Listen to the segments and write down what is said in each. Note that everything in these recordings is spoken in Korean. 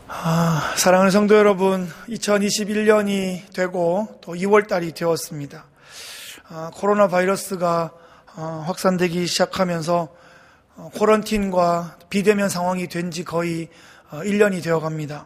사랑하는 성도 여러분, 2021년이 되고 또 2월달이 되었습니다. 코로나 바이러스가 확산되기 시작하면서 쿼런틴과 비대면 상황이 된 지 거의 1년이 되어 갑니다.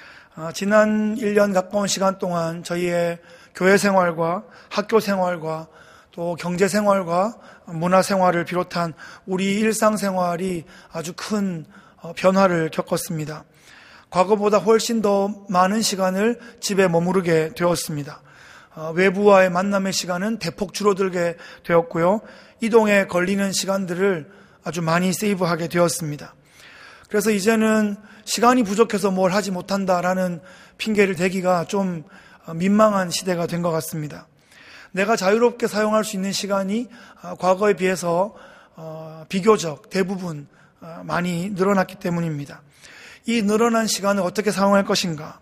지난 1년 가까운 시간 동안 저희의 교회 생활과 학교 생활과 또 경제 생활과 문화 생활을 비롯한 우리 일상 생활이 아주 큰 변화를 겪었습니다. 과거보다 훨씬 더 많은 시간을 집에 머무르게 되었습니다. 외부와의 만남의 시간은 대폭 줄어들게 되었고요. 이동에 걸리는 시간들을 아주 많이 세이브하게 되었습니다. 그래서 이제는 시간이 부족해서 뭘 하지 못한다라는 핑계를 대기가 좀 민망한 시대가 된 것 같습니다. 내가 자유롭게 사용할 수 있는 시간이 과거에 비해서 비교적 대부분 많이 늘어났기 때문입니다. 이 늘어난 시간을 어떻게 사용할 것인가?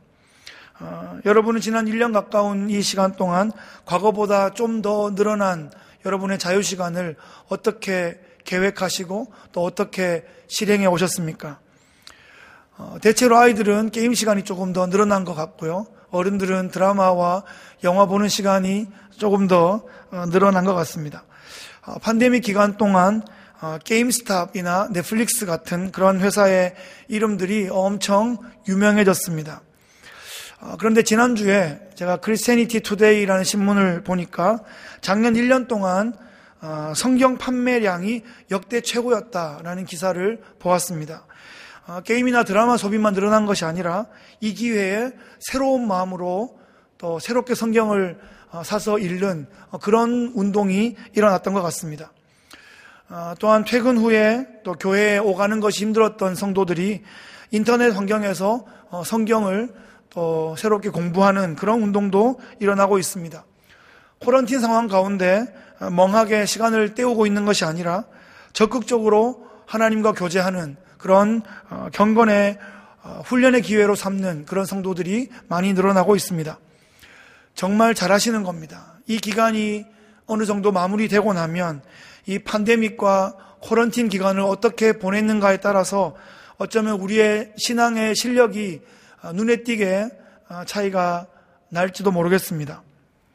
여러분은 지난 1년 가까운 이 시간 동안 과거보다 좀 더 늘어난 여러분의 자유시간을 어떻게 계획하시고 또 어떻게 실행해 오셨습니까? 대체로 아이들은 게임 시간이 조금 더 늘어난 것 같고요. 어른들은 드라마와 영화 보는 시간이 조금 더 늘어난 것 같습니다. 팬데믹 기간 동안 게임스탑이나 넷플릭스 같은 그런 회사의 이름들이 엄청 유명해졌습니다. 그런데 지난주에 제가 크리스티애니티 투데이라는 신문을 보니까 작년 1년 동안 성경 판매량이 역대 최고였다라는 기사를 보았습니다. 게임이나 드라마 소비만 늘어난 것이 아니라 이 기회에 새로운 마음으로 또 새롭게 성경을 사서 읽는 그런 운동이 일어났던 것 같습니다. 또한 퇴근 후에 또 교회에 오가는 것이 힘들었던 성도들이 인터넷 환경에서 성경을 또 새롭게 공부하는 그런 운동도 일어나고 있습니다. 쿼런틴 상황 가운데 멍하게 시간을 때우고 있는 것이 아니라 적극적으로 하나님과 교제하는 그런 경건의 훈련의 기회로 삼는 그런 성도들이 많이 늘어나고 있습니다. 정말 잘하시는 겁니다. 이 기간이 어느 정도 마무리되고 나면 이 팬데믹과 쿼런틴 기간을 어떻게 보냈는가에 따라서 어쩌면 우리의 신앙의 실력이 눈에 띄게 차이가 날지도 모르겠습니다.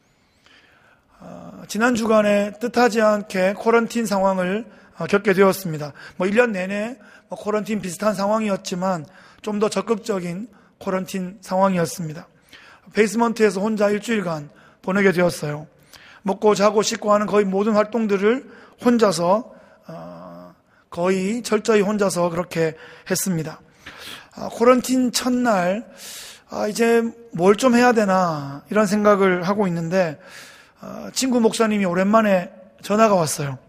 지난 주간에 뜻하지 않게 쿼런틴 상황을 겪게 되었습니다. 1년 내내 쿼런틴 비슷한 상황이었지만 좀 더 적극적인 쿼런틴 상황이었습니다. 베이스먼트에서 혼자 일주일간 보내게 되었어요. 먹고 자고 씻고 하는 거의 모든 활동들을 혼자서 거의 철저히 혼자서 그렇게 했습니다. 쿼런틴 첫날 이제 뭘 좀 해야 되나 이런 생각을 하고 있는데 친구 목사님이 오랜만에 전화가 왔어요.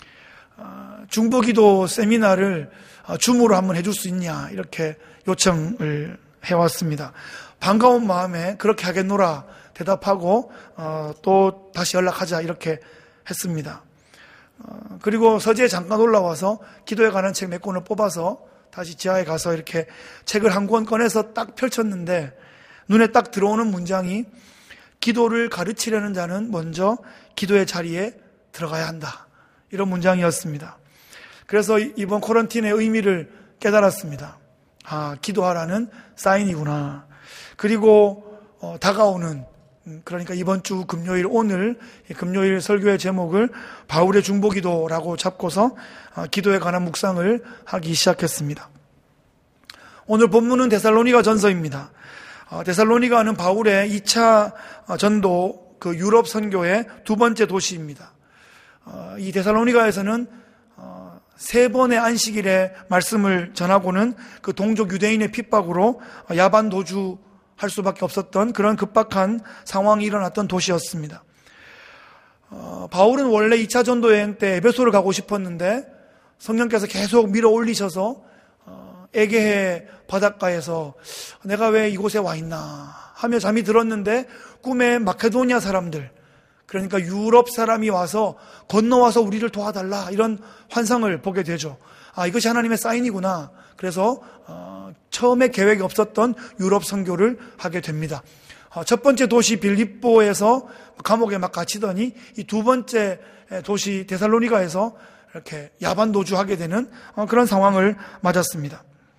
중보기도 세미나를 줌으로 한번 해줄 수 있냐 이렇게 요청을 해왔습니다. 반가운 마음에 그렇게 하겠노라 대답하고 또 다시 연락하자 이렇게 했습니다. 그리고 서재에 잠깐 올라와서 기도에 관한 책 몇 권을 뽑아서 다시 지하에 가서 이렇게 책을 한 권 꺼내서 딱 펼쳤는데 눈에 딱 들어오는 문장이 기도를 가르치려는 자는 먼저 기도의 자리에 들어가야 한다. 이런 문장이었습니다. 그래서 이번 쿼런틴의 의미를 깨달았습니다. 기도하라는 사인이구나. 그리고 다가오는 그러니까 이번 주 금요일 오늘 금요일 설교의 제목을 바울의 중보기도라고 잡고서 기도에 관한 묵상을 하기 시작했습니다. 오늘 본문은 데살로니가 전서입니다. 데살로니가는 바울의 2차 전도 그 유럽 선교의 두 번째 도시입니다. 이 데살로니가에서는 3번의 안식일에 말씀을 전하고는 그 동족 유대인의 핍박으로 야반 도주할 수밖에 없었던 그런 급박한 상황이 일어났던 도시였습니다. 바울은 원래 2차 전도 여행 때 에베소를 가고 싶었는데 성령께서 계속 밀어 올리셔서 에게해 바닷가에서 내가 왜 이곳에 와 있나 하며 잠이 들었는데 꿈에 마케도니아 사람들, 그러니까 유럽 사람이 와서 건너와서 우리를 도와달라 이런 환상을 보게 되죠. 이것이 하나님의 사인이구나. 그래서 처음에 계획이 없었던 유럽 선교를 하게 됩니다. 첫 번째 도시 빌립보에서 감옥에 막 갇히더니 이 두 번째 도시 데살로니가에서 이렇게 야반 도주하게 되는 그런 상황을 맞았습니다.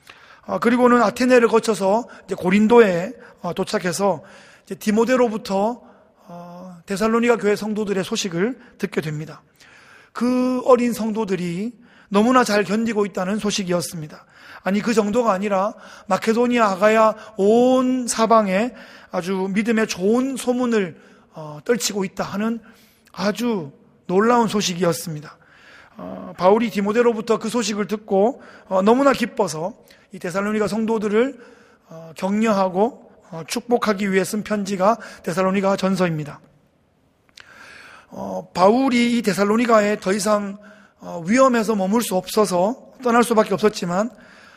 그리고는 아테네를 거쳐서 이제 고린도에 도착해서 이제 디모데로부터 데살로니가 교회 성도들의 소식을 듣게 됩니다. 그 어린 성도들이 너무나 잘 견디고 있다는 소식이었습니다. 아니, 그 정도가 아니라 마케도니아, 아가야 온 사방에 아주 믿음의 좋은 소문을 떨치고 있다 하는 아주 놀라운 소식이었습니다. 바울이 디모데로부터 그 소식을 듣고 너무나 기뻐서 이 데살로니가 성도들을 격려하고 축복하기 위해 쓴 편지가 데살로니가 전서입니다. 바울이 이 데살로니가에 더 이상 위험해서 머물 수 없어서 떠날 수밖에 없었지만,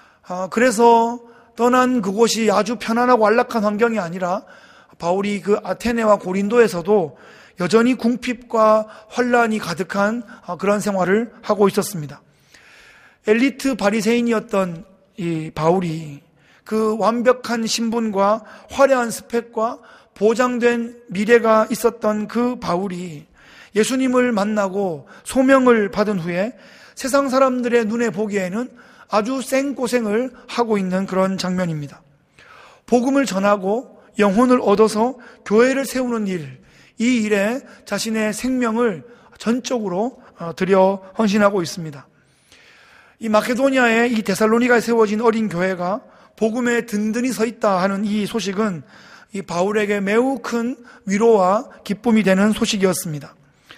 그래서 떠난 그곳이 아주 편안하고 안락한 환경이 아니라 바울이 그 아테네와 고린도에서도 여전히 궁핍과 환란이 가득한 그런 생활을 하고 있었습니다. 엘리트 바리새인이었던 이 바울이 그 완벽한 신분과 화려한 스펙과 보장된 미래가 있었던 그 바울이 예수님을 만나고 소명을 받은 후에 세상 사람들의 눈에 보기에는 아주 생고생을 하고 있는 그런 장면입니다. 복음을 전하고 영혼을 얻어서 교회를 세우는 일, 이 일에 자신의 생명을 전적으로 들여 헌신하고 있습니다. 이 마케도니아에 이 데살로니가에 세워진 어린 교회가 복음에 든든히 서 있다 하는 이 소식은 이 바울에게 매우 큰 위로와 기쁨이 되는 소식이었습니다.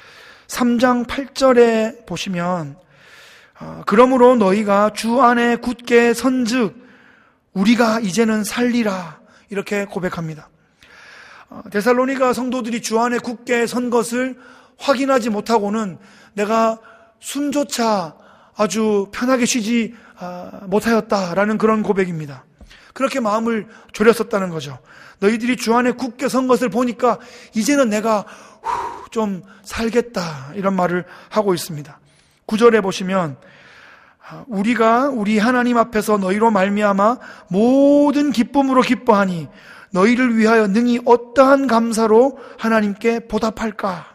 3장 8절에 보시면 그러므로 너희가 주 안에 굳게 선즉 우리가 이제는 살리라 이렇게 고백합니다. 데살로니가 성도들이 주 안에 굳게 선 것을 확인하지 못하고는 내가 숨조차 아주 편하게 쉬지 못하였다라는 그런 고백입니다. 그렇게 마음을 졸였었다는 거죠. 너희들이 주 안에 굳게 선 것을 보니까 이제는 내가 좀 살겠다 이런 말을 하고 있습니다. 9절에 보시면 우리가 우리 하나님 앞에서 너희로 말미암아 모든 기쁨으로 기뻐하니 너희를 위하여 능히 어떠한 감사로 하나님께 보답할까?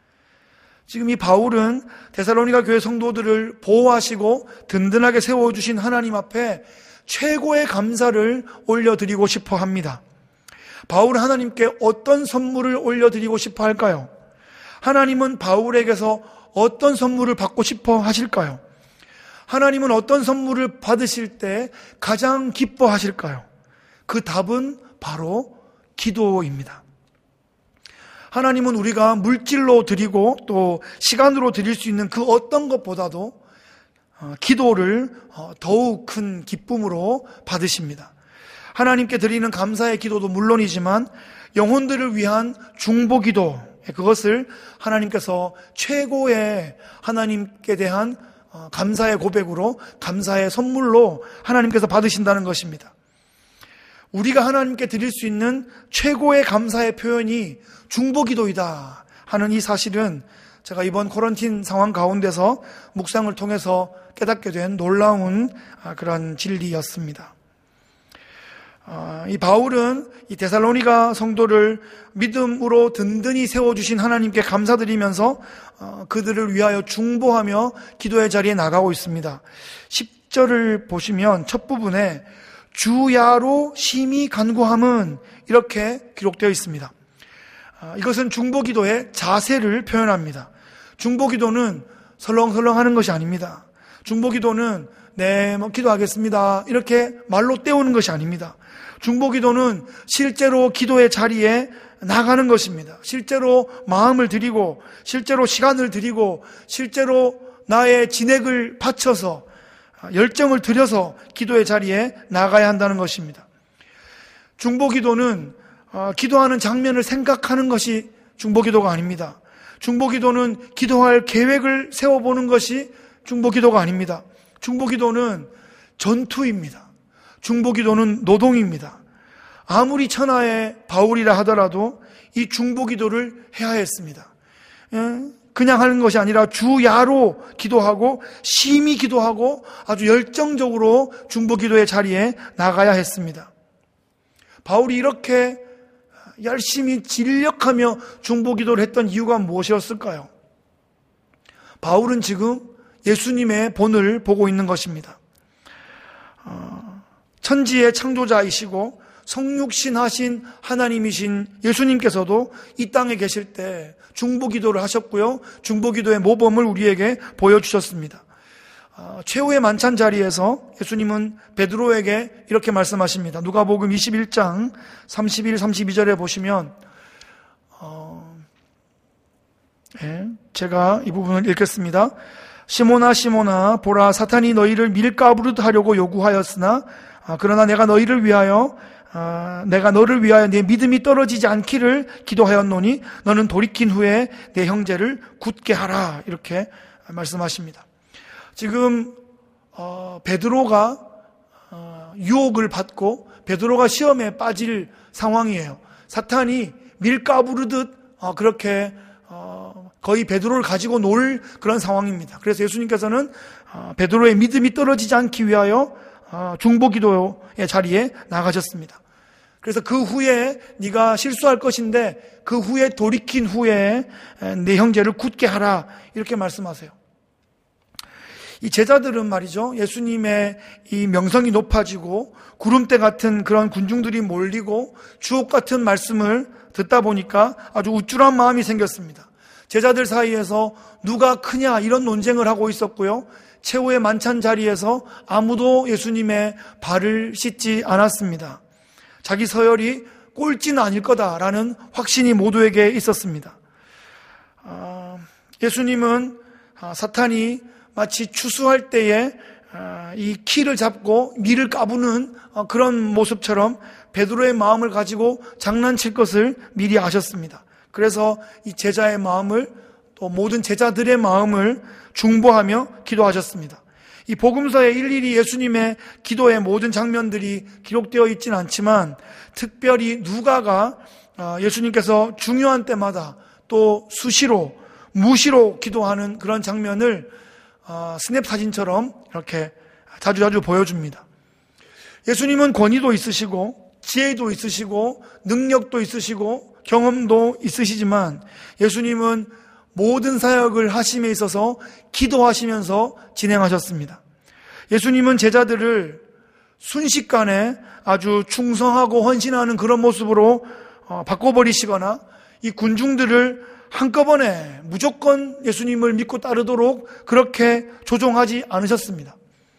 지금 이 바울은 데살로니가 교회 성도들을 보호하시고 든든하게 세워주신 하나님 앞에 최고의 감사를 올려드리고 싶어 합니다. 바울은 하나님께 어떤 선물을 올려드리고 싶어 할까요? 하나님은 바울에게서 어떤 선물을 받고 싶어 하실까요? 하나님은 어떤 선물을 받으실 때 가장 기뻐하실까요? 그 답은 바로 기도입니다. 하나님은 우리가 물질로 드리고 또 시간으로 드릴 수 있는 그 어떤 것보다도 기도를 더욱 큰 기쁨으로 받으십니다. 하나님께 드리는 감사의 기도도 물론이지만 영혼들을 위한 중보기도, 그것을 하나님께서 최고의 하나님께 대한 감사의 고백으로, 감사의 선물로 하나님께서 받으신다는 것입니다. 우리가 하나님께 드릴 수 있는 최고의 감사의 표현이 중보기도이다 하는 이 사실은 제가 이번 코런틴 상황 가운데서 묵상을 통해서 깨닫게 된 놀라운 그런 진리였습니다. 이 바울은 이 데살로니가 성도를 믿음으로 든든히 세워주신 하나님께 감사드리면서 그들을 위하여 중보하며 기도의 자리에 나가고 있습니다. 10절을 보시면 첫 부분에 주야로 심히 간구함은 이렇게 기록되어 있습니다. 이것은 중보기도의 자세를 표현합니다. 중보기도는 설렁설렁 하는 것이 아닙니다. 중보기도는 네, 기도하겠습니다 이렇게 말로 때우는 것이 아닙니다. 중보기도는 실제로 기도의 자리에 나가는 것입니다. 실제로 마음을 드리고, 실제로 시간을 드리고, 실제로 나의 진액을 바쳐서 열정을 들여서 기도의 자리에 나가야 한다는 것입니다. 중보기도는 기도하는 장면을 생각하는 것이 중보기도가 아닙니다. 중보기도는 기도할 계획을 세워보는 것이 중보기도가 아닙니다. 중보기도는 전투입니다. 중보기도는 노동입니다. 아무리 천하의 바울이라 하더라도 이 중보기도를 해야 했습니다. 그냥 하는 것이 아니라 주야로 기도하고 심히 기도하고 아주 열정적으로 중보기도의 자리에 나가야 했습니다. 바울이 이렇게 열심히 진력하며 중보기도를 했던 이유가 무엇이었을까요? 바울은 지금 예수님의 본을 보고 있는 것입니다. 천지의 창조자이시고 성육신하신 하나님이신 예수님께서도 이 땅에 계실 때 중보기도를 하셨고요. 중보기도의 모범을 우리에게 보여주셨습니다. 최후의 만찬 자리에서 예수님은 베드로에게 이렇게 말씀하십니다. 누가복음 21장 31, 32절에 보시면 제가 이 부분을 읽겠습니다. 시몬아 시몬아 보라 사탄이 너희를 밀가부르듯 하려고 요구하였으나 그러나 내가 너를 위하여 내 믿음이 떨어지지 않기를 기도하였노니 너는 돌이킨 후에 내 형제를 굳게 하라. 이렇게 말씀하십니다. 지금 베드로가 유혹을 받고 베드로가 시험에 빠질 상황이에요. 사탄이 밀가부르듯 그렇게 거의 베드로를 가지고 놀 그런 상황입니다. 그래서 예수님께서는 베드로의 믿음이 떨어지지 않기 위하여 중보기도의 자리에 나가셨습니다. 그래서 그 후에 네가 실수할 것인데 그 후에 돌이킨 후에 내 형제를 굳게 하라 이렇게 말씀하세요. 이 제자들은 말이죠, 예수님의 이 명성이 높아지고 구름대 같은 그런 군중들이 몰리고 주옥 같은 말씀을 듣다 보니까 아주 우쭐한 마음이 생겼습니다. 제자들 사이에서 누가 크냐 이런 논쟁을 하고 있었고요. 최후의 만찬 자리에서 아무도 예수님의 발을 씻지 않았습니다. 자기 서열이 꼴찌는 아닐 거다라는 확신이 모두에게 있었습니다. 예수님은 사탄이 마치 추수할 때에 이 키를 잡고 밀을 까부는 그런 모습처럼 베드로의 마음을 가지고 장난칠 것을 미리 아셨습니다. 그래서 이 제자의 마음을 또 모든 제자들의 마음을 중보하며 기도하셨습니다. 이 복음서에 일일이 예수님의 기도의 모든 장면들이 기록되어 있지는 않지만 특별히 누가가 예수님께서 중요한 때마다 또 수시로 무시로 기도하는 그런 장면을 스냅 사진처럼 이렇게 자주 보여줍니다. 예수님은 권위도 있으시고 지혜도 있으시고 능력도 있으시고 경험도 있으시지만 예수님은 모든 사역을 하심에 있어서 기도하시면서 진행하셨습니다. 예수님은 제자들을 순식간에 아주 충성하고 헌신하는 그런 모습으로 바꿔버리시거나 이 군중들을 한꺼번에 무조건 예수님을 믿고 따르도록 그렇게 조종하지 않으셨습니다.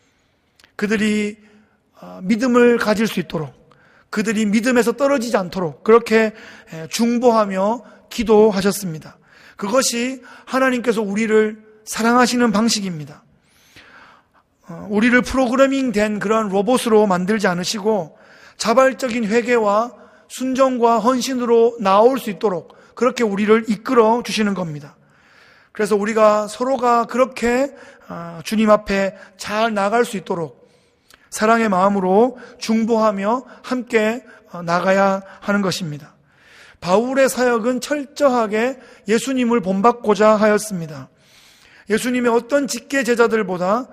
그들이 믿음을 가질 수 있도록, 그들이 믿음에서 떨어지지 않도록 그렇게 중보하며 기도하셨습니다. 그것이 하나님께서 우리를 사랑하시는 방식입니다. 우리를 프로그래밍된 그런 로봇으로 만들지 않으시고 자발적인 회개와 순종과 헌신으로 나올 수 있도록 그렇게 우리를 이끌어 주시는 겁니다. 그래서 우리가 서로가 그렇게 주님 앞에 잘 나갈 수 있도록 사랑의 마음으로 중보하며 함께 나가야 하는 것입니다. 바울의 사역은 철저하게 예수님을 본받고자 하였습니다. 예수님의 어떤 직계 제자들보다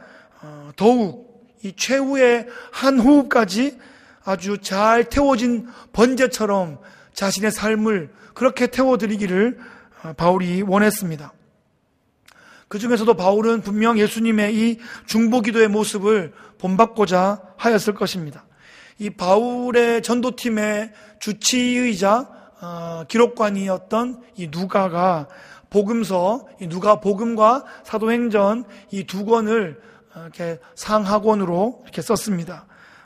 더욱 이 최후의 한 호흡까지 아주 잘 태워진 번제처럼 자신의 삶을 그렇게 태워드리기를 바울이 원했습니다. 그 중에서도 바울은 분명 예수님의 이 중보기도의 모습을 본받고자 하였을 것입니다. 이 바울의 전도팀의 주치의이자 기록관이었던 이 누가가 복음서, 이 누가복음과 사도행전 이 두 권을 이렇게 상하권으로 이렇게 썼습니다.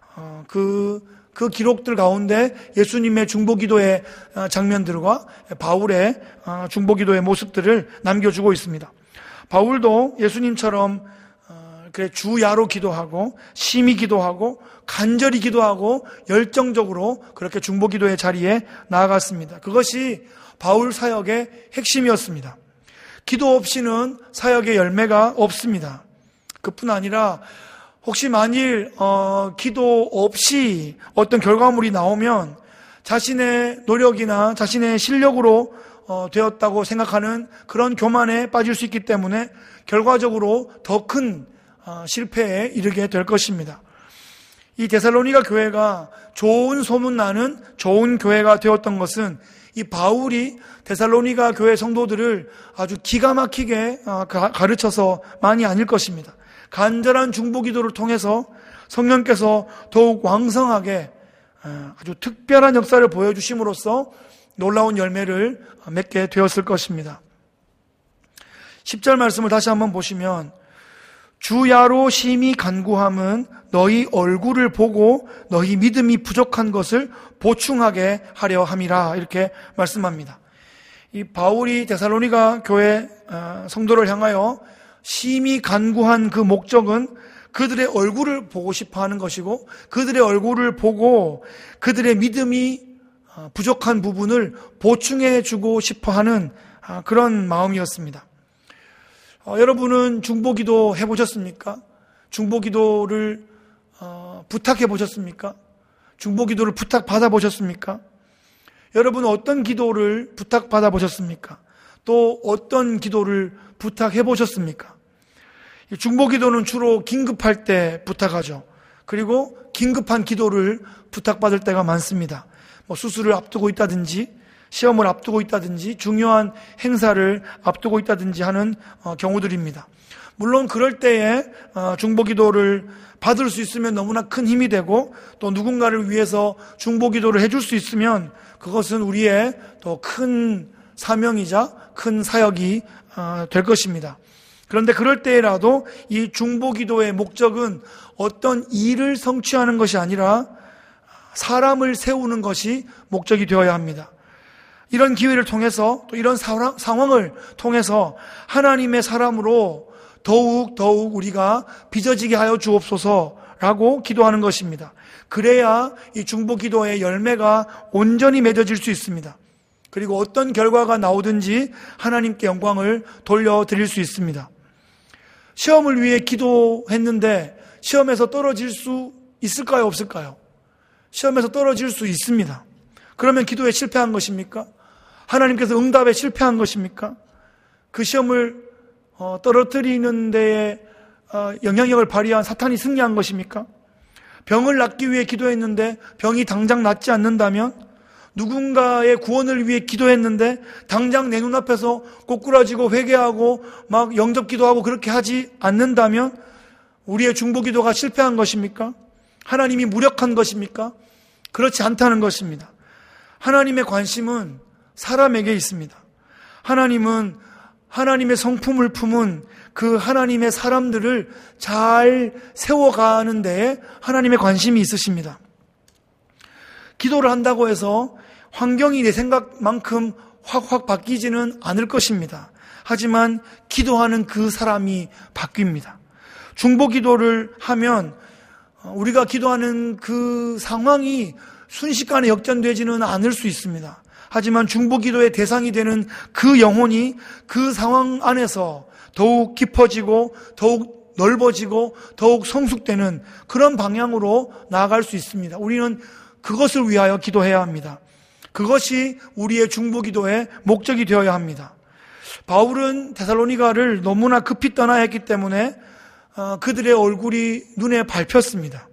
그 기록들 가운데 예수님의 중보기도의 장면들과 바울의 중보기도의 모습들을 남겨주고 있습니다. 바울도 예수님처럼 주야로 기도하고 심히 기도하고 간절히 기도하고 열정적으로 그렇게 중보기도의 자리에 나아갔습니다. 그것이 바울 사역의 핵심이었습니다. 기도 없이는 사역의 열매가 없습니다. 그뿐 아니라 혹시 만일 기도 없이 어떤 결과물이 나오면 자신의 노력이나 자신의 실력으로 되었다고 생각하는 그런 교만에 빠질 수 있기 때문에 결과적으로 더 큰 실패에 이르게 될 것입니다. 이 데살로니가 교회가 좋은 소문나는 좋은 교회가 되었던 것은 이 바울이 데살로니가 교회 성도들을 아주 기가 막히게 가르쳐서만이 아닐 것입니다. 간절한 중보기도를 통해서 성령께서 더욱 왕성하게 아주 특별한 역사를 보여주심으로써 놀라운 열매를 맺게 되었을 것입니다. 10절 말씀을 다시 한번 보시면 주야로 심히 간구함은 너희 얼굴을 보고 너희 믿음이 부족한 것을 보충하게 하려 함이라 이렇게 말씀합니다. 이 바울이 데살로니가 교회 성도를 향하여 심히 간구한 그 목적은 그들의 얼굴을 보고 싶어 하는 것이고 그들의 얼굴을 보고 그들의 믿음이 부족한 부분을 보충해 주고 싶어 하는 그런 마음이었습니다. 여러분은 중보기도 해보셨습니까? 중보기도를 부탁해 보셨습니까? 중보기도를 부탁받아 보셨습니까? 여러분은 어떤 기도를 부탁받아 보셨습니까? 또 어떤 기도를 부탁해 보셨습니까? 중보기도는 주로 긴급할 때 부탁하죠. 그리고 긴급한 기도를 부탁받을 때가 많습니다. 수술을 앞두고 있다든지 시험을 앞두고 있다든지 중요한 행사를 앞두고 있다든지 하는 경우들입니다. 물론 그럴 때에 중보기도를 받을 수 있으면 너무나 큰 힘이 되고 또 누군가를 위해서 중보기도를 해줄 수 있으면 그것은 우리의 더 큰 사명이자 큰 사역이 될 것입니다. 그런데 그럴 때라도 이 중보기도의 목적은 어떤 일을 성취하는 것이 아니라 사람을 세우는 것이 목적이 되어야 합니다. 이런 기회를 통해서 또 이런 상황을 통해서 하나님의 사람으로 더욱 우리가 빚어지게 하여 주옵소서라고 기도하는 것입니다. 그래야 이 중보기도의 열매가 온전히 맺어질 수 있습니다. 그리고 어떤 결과가 나오든지 하나님께 영광을 돌려드릴 수 있습니다. 시험을 위해 기도했는데 시험에서 떨어질 수 있을까요? 없을까요? 시험에서 떨어질 수 있습니다. 그러면 기도에 실패한 것입니까? 하나님께서 응답에 실패한 것입니까? 그 시험을 떨어뜨리는 데에 영향력을 발휘한 사탄이 승리한 것입니까? 병을 낫기 위해 기도했는데 병이 당장 낫지 않는다면, 누군가의 구원을 위해 기도했는데 당장 내 눈앞에서 꼬꾸라지고 회개하고 막 영접기도하고 그렇게 하지 않는다면 우리의 중보기도가 실패한 것입니까? 하나님이 무력한 것입니까? 그렇지 않다는 것입니다. 하나님의 관심은 사람에게 있습니다. 하나님은 하나님의 성품을 품은 그 하나님의 사람들을 잘 세워가는 데에 하나님의 관심이 있으십니다. 기도를 한다고 해서 환경이 내 생각만큼 확 바뀌지는 않을 것입니다. 하지만 기도하는 그 사람이 바뀝니다. 중보기도를 하면 우리가 기도하는 그 상황이 순식간에 역전되지는 않을 수 있습니다. 하지만 중보기도의 대상이 되는 그 영혼이 그 상황 안에서 더욱 깊어지고 더욱 넓어지고 더욱 성숙되는 그런 방향으로 나아갈 수 있습니다. 우리는 그것을 위하여 기도해야 합니다. 그것이 우리의 중보기도의 목적이 되어야 합니다. 바울은 데살로니가를 너무나 급히 떠나야 했기 때문에 그들의 얼굴이 눈에 밟혔습니다.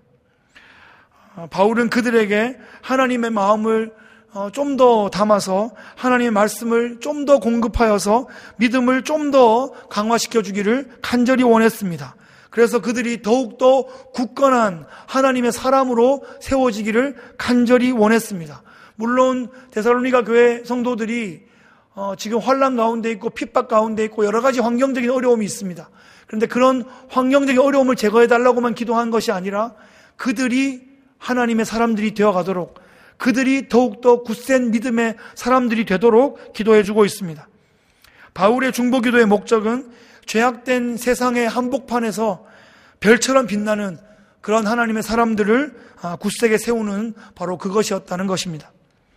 바울은 그들에게 하나님의 마음을 좀 더 담아서 하나님의 말씀을 좀 더 공급하여서 믿음을 좀 더 강화시켜 주기를 간절히 원했습니다. 그래서 그들이 더욱더 굳건한 하나님의 사람으로 세워지기를 간절히 원했습니다. 물론 데살로니가 교회 성도들이 지금 환난 가운데 있고 핍박 가운데 있고 여러 가지 환경적인 어려움이 있습니다. 그런데 그런 환경적인 어려움을 제거해달라고만 기도한 것이 아니라 그들이 하나님의 사람들이 되어가도록, 그들이 더욱더 굳센 믿음의 사람들이 되도록 기도해주고 있습니다. 바울의 중보기도의 목적은 죄악된 세상의 한복판에서 별처럼 빛나는 그런 하나님의 사람들을 굳세게 세우는 바로 그것이었다는 것입니다.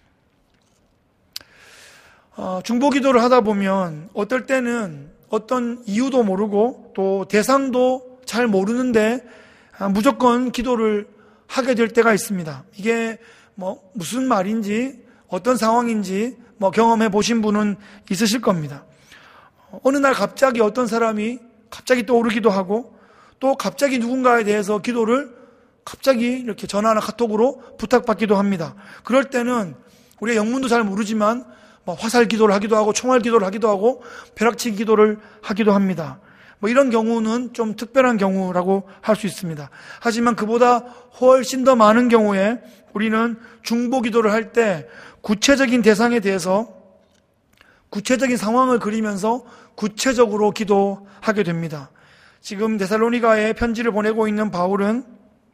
중보기도를 하다 보면 어떨 때는 어떤 이유도 모르고 또 대상도 잘 모르는데 무조건 기도를 하게 될 때가 있습니다. 이게 무슨 말인지 어떤 상황인지 경험해 보신 분은 있으실 겁니다. 어느 날 갑자기 어떤 사람이 갑자기 떠오르기도 하고 또 갑자기 누군가에 대해서 기도를 갑자기 이렇게 전화나 카톡으로 부탁받기도 합니다. 그럴 때는 우리가 영문도 잘 모르지만 화살 기도를 하기도 하고 총알 기도를 하기도 하고 벼락치기 기도를 하기도 합니다. 뭐 이런 경우는 좀 특별한 경우라고 할 수 있습니다. 하지만 그보다 훨씬 더 많은 경우에 우리는 중보기도를 할 때 구체적인 대상에 대해서 구체적인 상황을 그리면서 구체적으로 기도하게 됩니다. 지금 데살로니가에 편지를 보내고 있는 바울은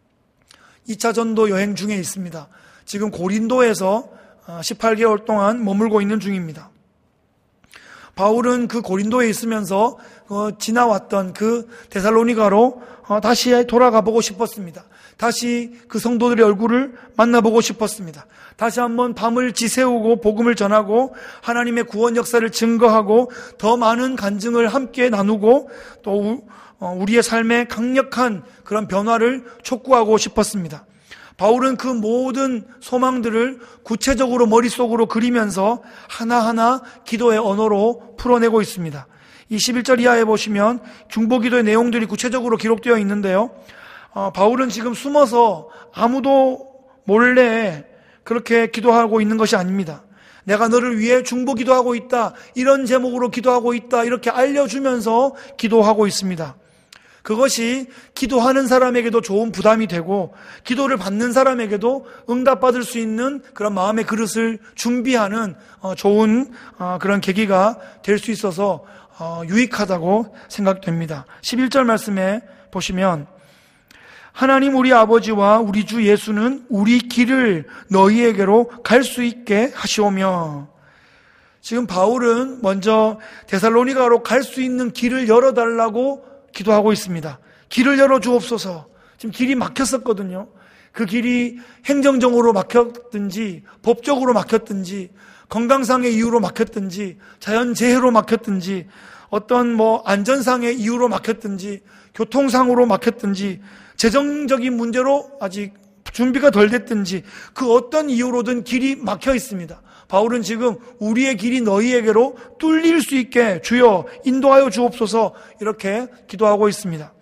2차 전도 여행 중에 있습니다. 지금 고린도에서 18개월 동안 머물고 있는 중입니다. 바울은 그 고린도에 있으면서 지나왔던 그 데살로니가로 다시 돌아가 보고 싶었습니다. 다시 그 성도들의 얼굴을 만나보고 싶었습니다. 다시 한번 밤을 지새우고 복음을 전하고 하나님의 구원 역사를 증거하고 더 많은 간증을 함께 나누고 또 우리의 삶에 강력한 그런 변화를 촉구하고 싶었습니다. 바울은 그 모든 소망들을 구체적으로 머릿속으로 그리면서 하나하나 기도의 언어로 풀어내고 있습니다. 이 11절 이하에 보시면 중보기도의 내용들이 구체적으로 기록되어 있는데요. 바울은 지금 숨어서 아무도 몰래 그렇게 기도하고 있는 것이 아닙니다. 내가 너를 위해 중보기도하고 있다, 이런 제목으로 기도하고 있다, 이렇게 알려주면서 기도하고 있습니다. 그것이 기도하는 사람에게도 좋은 부담이 되고 기도를 받는 사람에게도 응답받을 수 있는 그런 마음의 그릇을 준비하는 좋은 그런 계기가 될 수 있어서 유익하다고 생각됩니다. 11절 말씀에 보시면 하나님 우리 아버지와 우리 주 예수는 우리 길을 너희에게로 갈 수 있게 하시오며, 지금 바울은 먼저 데살로니가로 갈 수 있는 길을 열어달라고 기도하고 있습니다. 길을 열어주옵소서. 지금 길이 막혔었거든요. 그 길이 행정적으로 막혔든지 법적으로 막혔든지 건강상의 이유로 막혔든지 자연재해로 막혔든지 어떤 안전상의 이유로 막혔든지 교통상으로 막혔든지 재정적인 문제로 아직 준비가 덜 됐든지 그 어떤 이유로든 길이 막혀 있습니다. 바울은 지금 우리의 길이 너희에게로 뚫릴 수 있게 주여 인도하여 주옵소서 이렇게 기도하고 있습니다.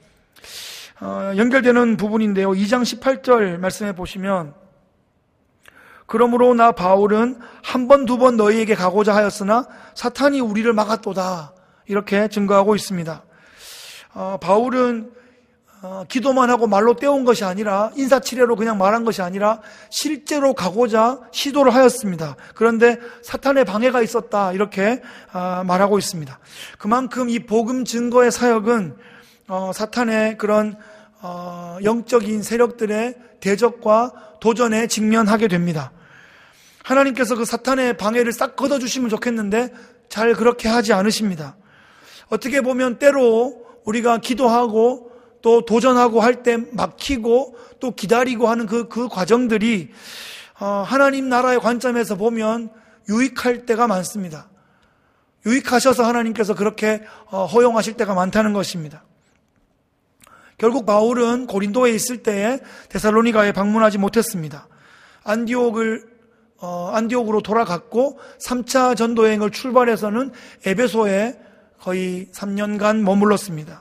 연결되는 부분인데요. 2장 18절 말씀해 보시면 그러므로 나 바울은 한 번, 두 번 너희에게 가고자 하였으나 사탄이 우리를 막았도다 이렇게 증거하고 있습니다. 바울은 기도만 하고 말로 때운 것이 아니라 인사치레로 그냥 말한 것이 아니라 실제로 가고자 시도를 하였습니다. 그런데 사탄의 방해가 있었다 이렇게 말하고 있습니다. 그만큼 이 복음 증거의 사역은 사탄의 그런 영적인 세력들의 대적과 도전에 직면하게 됩니다. 하나님께서 그 사탄의 방해를 싹 걷어주시면 좋겠는데 잘 그렇게 하지 않으십니다. 어떻게 보면 때로 우리가 기도하고 또 도전하고 할 때 막히고 또 기다리고 하는 그 과정들이 하나님 나라의 관점에서 보면 유익할 때가 많습니다. 유익하셔서 하나님께서 그렇게 허용하실 때가 많다는 것입니다. 결국 바울은 고린도에 있을 때에 데살로니가에 방문하지 못했습니다. 안디옥으로 돌아갔고 3차 전도여행을 출발해서는 에베소에 거의 3년간 머물렀습니다.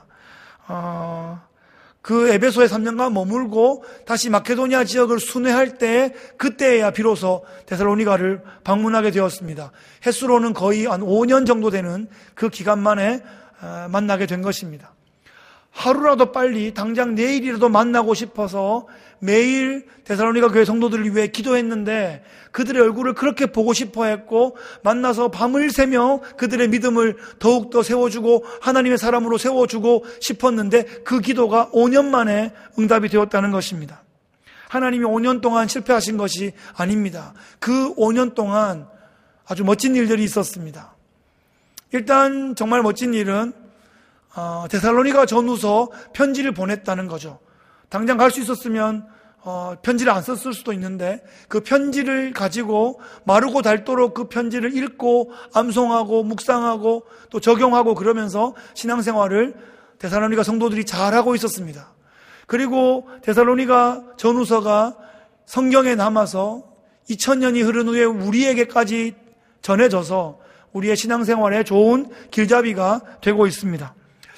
그 에베소에 3년간 머물고 다시 마케도니아 지역을 순회할 때 그때야 비로소 데살로니가를 방문하게 되었습니다. 횟수로는 거의 한 5년 정도 되는 그 기간 만에 만나게 된 것입니다. 하루라도 빨리 당장 내일이라도 만나고 싶어서 매일 데살로니가 교회 성도들을 위해 기도했는데 그들의 얼굴을 그렇게 보고 싶어 했고 만나서 밤을 새며 그들의 믿음을 더욱더 세워주고 하나님의 사람으로 세워주고 싶었는데 그 기도가 5년 만에 응답이 되었다는 것입니다. 하나님이 5년 동안 실패하신 것이 아닙니다. 그 5년 동안 아주 멋진 일들이 있었습니다. 일단 정말 멋진 일은 데살로니가 전후서 편지를 보냈다는 거죠. 당장 갈 수 있었으면 편지를 안 썼을 수도 있는데 그 편지를 가지고 마르고 닳도록 그 편지를 읽고 암송하고 묵상하고 또 적용하고 그러면서 신앙생활을 데살로니가 성도들이 잘하고 있었습니다. 그리고 데살로니가 전후서가 성경에 남아서 2000년이 흐른 후에 우리에게까지 전해져서 우리의 신앙생활에 좋은 길잡이가 되고 있습니다.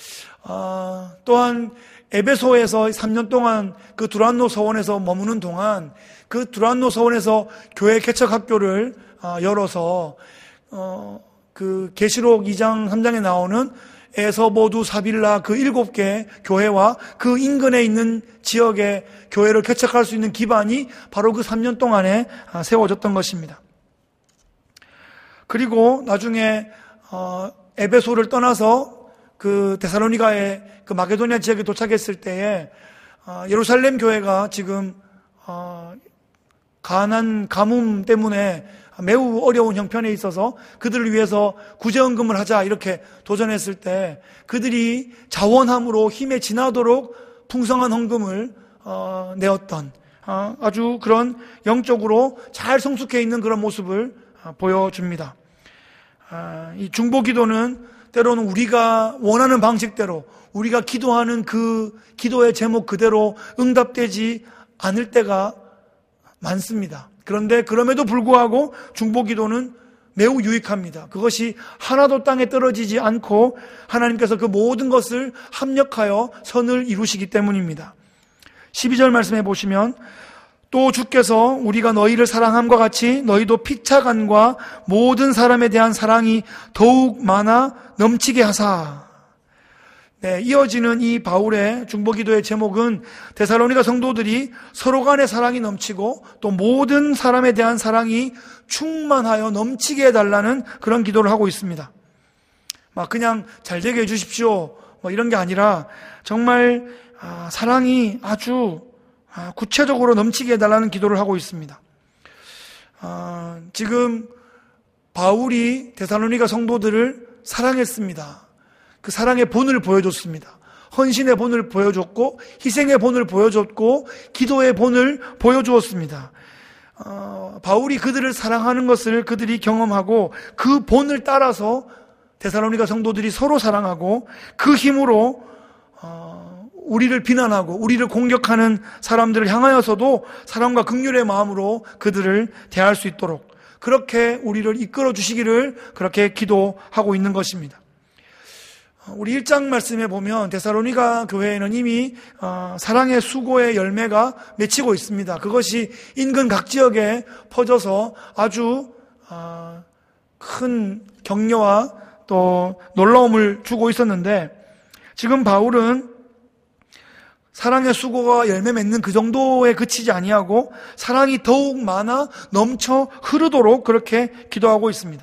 또한 에베소에서 3년 동안 그 두란노 서원에서 머무는 동안 그 두란노 서원에서 교회 개척 학교를 열어서 그 계시록 2장 3장에 나오는 에서모두 사빌라 그 7개 교회와 그 인근에 있는 지역의 교회를 개척할 수 있는 기반이 바로 그 3년 동안에 세워졌던 것입니다. 그리고 나중에 에베소를 떠나서 그 데살로니가의 그 마게도니아 지역에 도착했을 때에 예루살렘 교회가 지금 가뭄 때문에 매우 어려운 형편에 있어서 그들을 위해서 구제헌금을 하자 이렇게 도전했을 때 그들이 자원함으로 힘에 지나도록 풍성한 헌금을 내었던 아주 그런 영적으로 잘 성숙해 있는 그런 모습을 보여줍니다. 이 중보기도는 때로는 우리가 원하는 방식대로 우리가 기도하는 그 기도의 제목 그대로 응답되지 않을 때가 많습니다. 그런데 그럼에도 불구하고 중보기도는 매우 유익합니다. 그것이 하나도 땅에 떨어지지 않고 하나님께서 그 모든 것을 합력하여 선을 이루시기 때문입니다. 12절 말씀해 보시면 또 주께서 우리가 너희를 사랑함과 같이 너희도 피차간과 모든 사람에 대한 사랑이 더욱 많아 넘치게 하사. 네, 이어지는 이 바울의 중보기도의 제목은 데살로니가 성도들이 서로 간의 사랑이 넘치고 또 모든 사람에 대한 사랑이 충만하여 넘치게 해달라는 그런 기도를 하고 있습니다. 막 그냥 잘 되게 해주십시오 이런 게 아니라 정말 사랑이 아주 구체적으로 넘치게 해달라는 기도를 하고 있습니다. 지금 바울이 데살로니가 성도들을 사랑했습니다. 그 사랑의 본을 보여줬습니다. 헌신의 본을 보여줬고 희생의 본을 보여줬고 기도의 본을 보여주었습니다. 바울이 그들을 사랑하는 것을 그들이 경험하고 그 본을 따라서 데살로니가 성도들이 서로 사랑하고 그 힘으로 우리를 비난하고 우리를 공격하는 사람들을 향하여서도 사랑과 긍휼의 마음으로 그들을 대할 수 있도록 그렇게 우리를 이끌어 주시기를 그렇게 기도하고 있는 것입니다. 우리 1장 말씀에 보면 데살로니가 교회에는 이미 사랑의 수고의 열매가 맺히고 있습니다. 그것이 인근 각 지역에 퍼져서 아주 큰 격려와 또 놀라움을 주고 있었는데 지금 바울은 사랑의 수고가 열매 맺는 그 정도에 그치지 아니하고 사랑이 더욱 많아 넘쳐 흐르도록 그렇게 기도하고 있습니다.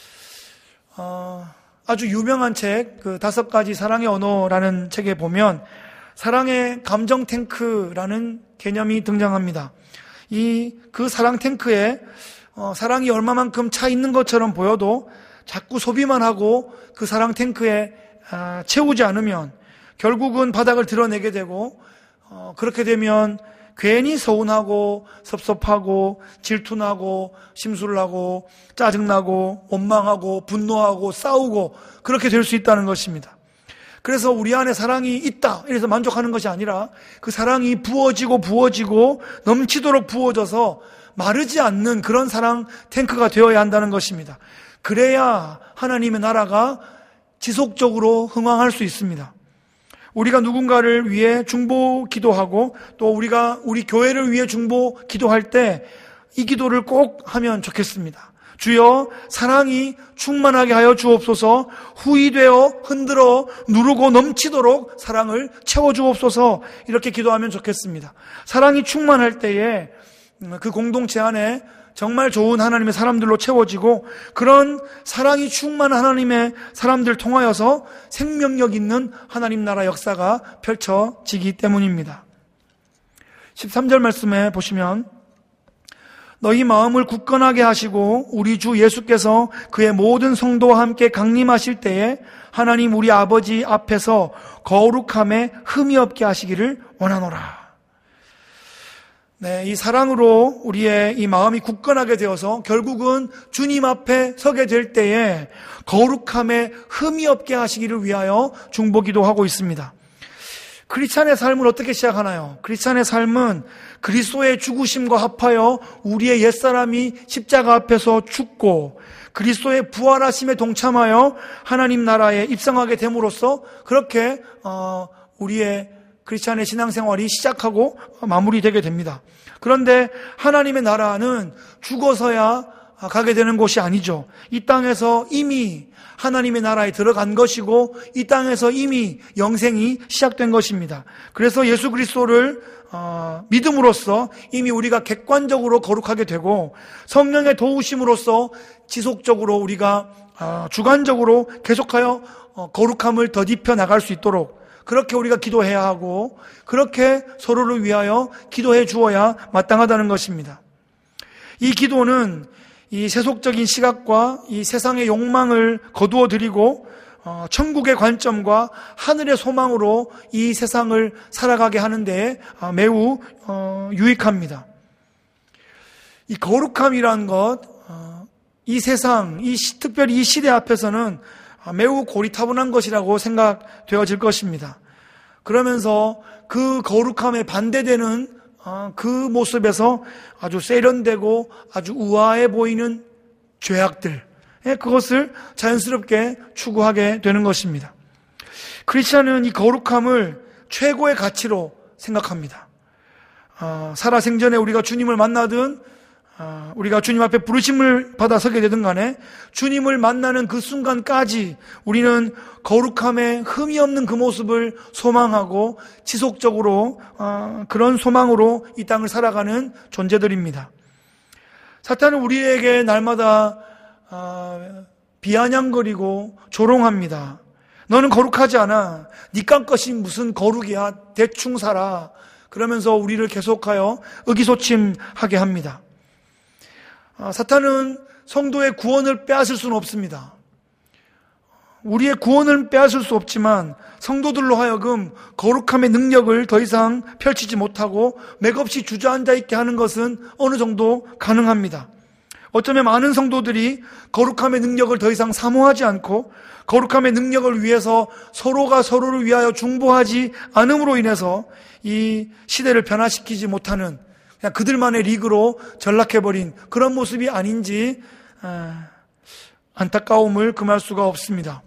아주 유명한 책, 그 5가지 사랑의 언어라는 책에 보면 사랑의 감정 탱크라는 개념이 등장합니다. 그 사랑 탱크에 사랑이 얼마만큼 차 있는 것처럼 보여도 자꾸 소비만 하고 그 사랑 탱크에 채우지 않으면 결국은 바닥을 드러내게 되고 그렇게 되면 괜히 서운하고 섭섭하고 질투나고 심술나고 짜증나고 원망하고 분노하고 싸우고 그렇게 될 수 있다는 것입니다. 그래서 우리 안에 사랑이 있다 이래서 만족하는 것이 아니라 그 사랑이 부어지고 넘치도록 부어져서 마르지 않는 그런 사랑 탱크가 되어야 한다는 것입니다. 그래야 하나님의 나라가 지속적으로 흥왕할 수 있습니다. 우리가 누군가를 위해 중보 기도하고 또 우리가 우리 교회를 위해 중보 기도할 때 이 기도를 꼭 하면 좋겠습니다. 주여 사랑이 충만하게 하여 주옵소서. 후이되어 흔들어 누르고 넘치도록 사랑을 채워 주옵소서. 이렇게 기도하면 좋겠습니다. 사랑이 충만할 때에 그 공동체 안에 정말 좋은 하나님의 사람들로 채워지고 그런 사랑이 충만한 하나님의 사람들 통하여서 생명력 있는 하나님 나라 역사가 펼쳐지기 때문입니다. 13절 말씀에 보시면 너희 마음을 굳건하게 하시고 우리 주 예수께서 그의 모든 성도와 함께 강림하실 때에 하나님 우리 아버지 앞에서 거룩함에 흠이 없게 하시기를 원하노라. 네, 이 사랑으로 우리의 이 마음이 굳건하게 되어서 결국은 주님 앞에 서게 될 때에 거룩함에 흠이 없게 하시기를 위하여 중보기도하고 있습니다. 크리스찬의 삶을 어떻게 시작하나요? 크리스찬의 삶은 그리스도의 죽으심과 합하여 우리의 옛사람이 십자가 앞에서 죽고 그리스도의 부활하심에 동참하여 하나님 나라에 입성하게 됨으로써 그렇게 우리의 크리스찬의 신앙생활이 시작하고 마무리되게 됩니다. 그런데 하나님의 나라는 죽어서야 가게 되는 곳이 아니죠. 이 땅에서 이미 하나님의 나라에 들어간 것이고 이 땅에서 이미 영생이 시작된 것입니다. 그래서 예수 그리스도를 믿음으로써 이미 우리가 객관적으로 거룩하게 되고 성령의 도우심으로써 지속적으로 우리가 주관적으로 계속하여 거룩함을 덧입혀 나갈 수 있도록 그렇게 우리가 기도해야 하고 그렇게 서로를 위하여 기도해 주어야 마땅하다는 것입니다. 이 기도는 이 세속적인 시각과 이 세상의 욕망을 거두어 드리고 천국의 관점과 하늘의 소망으로 이 세상을 살아가게 하는 데 매우 유익합니다. 이 거룩함이란 것, 이 세상, 특별히 이 시대 앞에서는 매우 고리타분한 것이라고 생각되어질 것입니다. 그러면서 그 거룩함에 반대되는 그 모습에서 아주 세련되고 아주 우아해 보이는 죄악들, 그것을 자연스럽게 추구하게 되는 것입니다. 크리스천은 이 거룩함을 최고의 가치로 생각합니다. 살아생전에 우리가 주님을 만나든 우리가 주님 앞에 부르심을 받아 서게 되든 간에 주님을 만나는 그 순간까지 우리는 거룩함에 흠이 없는 그 모습을 소망하고 지속적으로 그런 소망으로 이 땅을 살아가는 존재들입니다. 사탄은 우리에게 날마다 비아냥거리고 조롱합니다. 너는 거룩하지 않아. 니깐 것이 무슨 거룩이야. 대충 살아. 그러면서 우리를 계속하여 의기소침하게 합니다. 사탄은 성도의 구원을 빼앗을 수는 없습니다. 우리의 구원을 빼앗을 수 없지만 성도들로 하여금 거룩함의 능력을 더 이상 펼치지 못하고 맥없이 주저앉아 있게 하는 것은 어느 정도 가능합니다. 어쩌면 많은 성도들이 거룩함의 능력을 더 이상 사모하지 않고 거룩함의 능력을 위해서 서로가 서로를 위하여 중보하지 않음으로 인해서 이 시대를 변화시키지 못하는 그냥 그들만의 리그로 전락해버린 그런 모습이 아닌지 안타까움을 금할 수가 없습니다.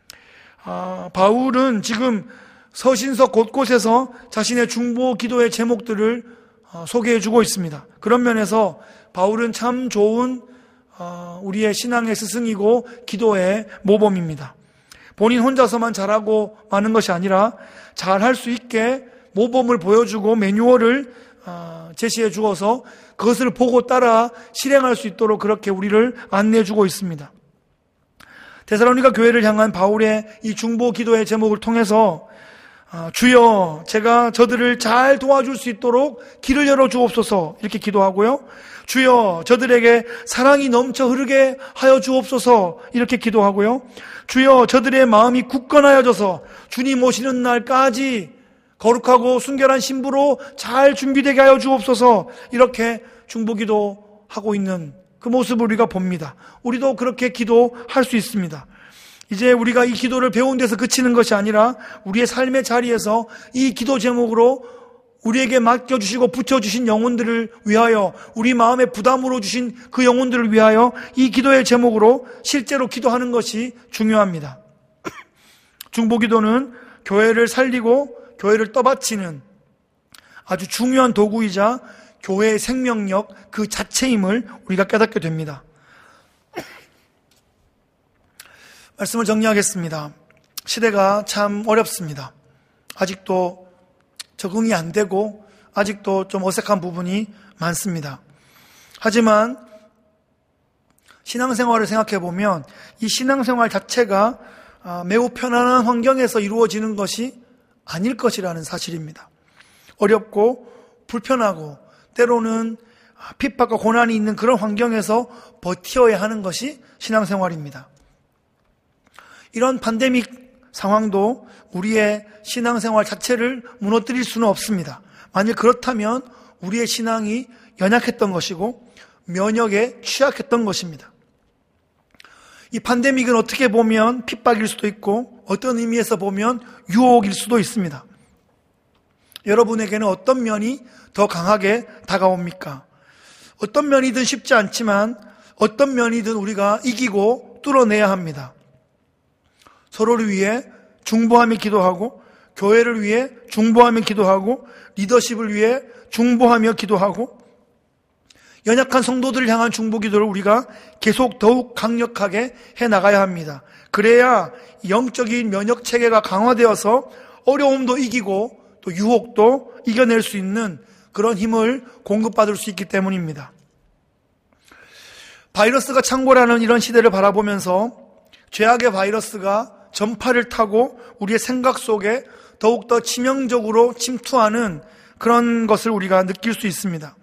바울은 지금 서신서 곳곳에서 자신의 중보 기도의 제목들을 소개해주고 있습니다. 그런 면에서 바울은 참 좋은 우리의 신앙의 스승이고 기도의 모범입니다. 본인 혼자서만 잘하고 마는 것이 아니라 잘할 수 있게 모범을 보여주고 매뉴얼을 제시해 주어서 그것을 보고 따라 실행할 수 있도록 그렇게 우리를 안내해 주고 있습니다. 데살로니가 교회를 향한 바울의 이 중보 기도의 제목을 통해서 주여 제가 저들을 잘 도와줄 수 있도록 길을 열어 주옵소서 이렇게 기도하고요. 주여 저들에게 사랑이 넘쳐 흐르게 하여 주옵소서 이렇게 기도하고요. 주여 저들의 마음이 굳건하여져서 주님 오시는 날까지 거룩하고 순결한 신부로 잘 준비되게 하여 주옵소서 이렇게 중보기도 하고 있는 그 모습을 우리가 봅니다. 우리도 그렇게 기도할 수 있습니다. 이제 우리가 이 기도를 배운 데서 그치는 것이 아니라 우리의 삶의 자리에서 이 기도 제목으로 우리에게 맡겨주시고 붙여주신 영혼들을 위하여 우리 마음에 부담으로 주신 그 영혼들을 위하여 이 기도의 제목으로 실제로 기도하는 것이 중요합니다. 중보기도는 교회를 살리고 교회를 떠받치는 아주 중요한 도구이자 교회의 생명력 그 자체임을 우리가 깨닫게 됩니다. 말씀을 정리하겠습니다. 시대가 참 어렵습니다. 아직도 적응이 안 되고 아직도 좀 어색한 부분이 많습니다. 하지만 신앙생활을 생각해 보면 이 신앙생활 자체가 매우 편안한 환경에서 이루어지는 것이 아닐 것이라는 사실입니다. 어렵고 불편하고 때로는 핍박과 고난이 있는 그런 환경에서 버텨야 하는 것이 신앙생활입니다. 이런 팬데믹 상황도 우리의 신앙생활 자체를 무너뜨릴 수는 없습니다. 만약 그렇다면 우리의 신앙이 연약했던 것이고 면역에 취약했던 것입니다. 이 팬데믹은 어떻게 보면 핍박일 수도 있고 어떤 의미에서 보면 유혹일 수도 있습니다. 여러분에게는 어떤 면이 더 강하게 다가옵니까? 어떤 면이든 쉽지 않지만 어떤 면이든 우리가 이기고 뚫어내야 합니다. 서로를 위해 중보하며 기도하고 교회를 위해 중보하며 기도하고 리더십을 위해 중보하며 기도하고 연약한 성도들을 향한 중보기도를 우리가 계속 더욱 강력하게 해나가야 합니다. 그래야 영적인 면역체계가 강화되어서 어려움도 이기고 또 유혹도 이겨낼 수 있는 그런 힘을 공급받을 수 있기 때문입니다. 바이러스가 창궐하는 이런 시대를 바라보면서 죄악의 바이러스가 전파를 타고 우리의 생각 속에 더욱더 치명적으로 침투하는 그런 것을 우리가 느낄 수 있습니다.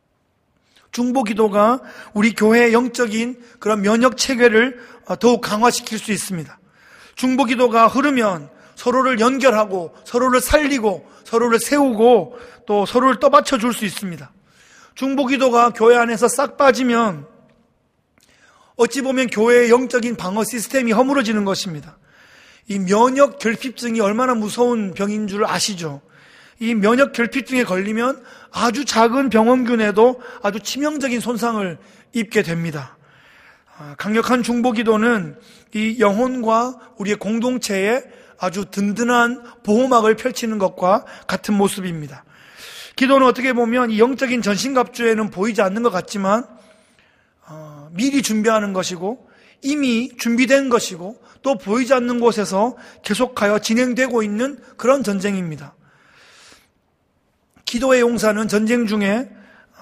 중보기도가 우리 교회의 영적인 그런 면역체계를 더욱 강화시킬 수 있습니다. 중보기도가 흐르면 서로를 연결하고 서로를 살리고 서로를 세우고 또 서로를 떠받쳐 줄 수 있습니다. 중보기도가 교회 안에서 싹 빠지면 어찌 보면 교회의 영적인 방어 시스템이 허물어지는 것입니다. 이 면역 결핍증이 얼마나 무서운 병인 줄 아시죠? 이 면역 결핍증에 걸리면 아주 작은 병원균에도 아주 치명적인 손상을 입게 됩니다. 강력한 중보기도는 이 영혼과 우리의 공동체에 아주 든든한 보호막을 펼치는 것과 같은 모습입니다. 기도는 어떻게 보면 이 영적인 전신갑주에는 보이지 않는 것 같지만 미리 준비하는 것이고 이미 준비된 것이고 또 보이지 않는 곳에서 계속하여 진행되고 있는 그런 전쟁입니다. 기도의 용사는 전쟁 중에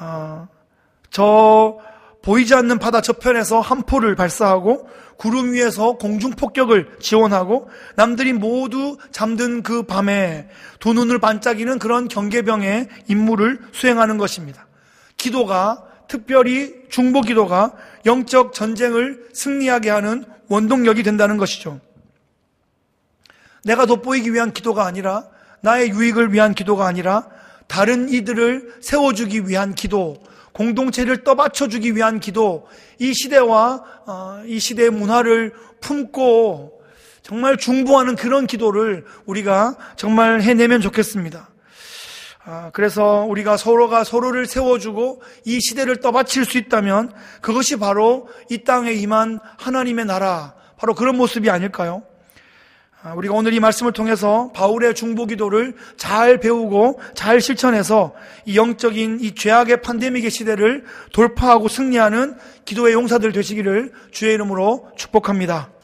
저 보이지 않는 바다 저편에서 함포를 발사하고 구름 위에서 공중폭격을 지원하고 남들이 모두 잠든 그 밤에 두 눈을 반짝이는 그런 경계병의 임무를 수행하는 것입니다. 기도가, 특별히 중보기도가 영적 전쟁을 승리하게 하는 원동력이 된다는 것이죠. 내가 돋보이기 위한 기도가 아니라, 나의 유익을 위한 기도가 아니라 다른 이들을 세워주기 위한 기도, 공동체를 떠받쳐주기 위한 기도, 이 시대와 이 시대의 문화를 품고 정말 중보하는 그런 기도를 우리가 정말 해내면 좋겠습니다. 그래서 우리가 서로가 서로를 세워주고 이 시대를 떠받칠 수 있다면 그것이 바로 이 땅에 임한 하나님의 나라, 바로 그런 모습이 아닐까요? 우리가 오늘 이 말씀을 통해서 바울의 중보기도를 잘 배우고 잘 실천해서 이 영적인 이 죄악의 팬데믹의 시대를 돌파하고 승리하는 기도의 용사들 되시기를 주의 이름으로 축복합니다.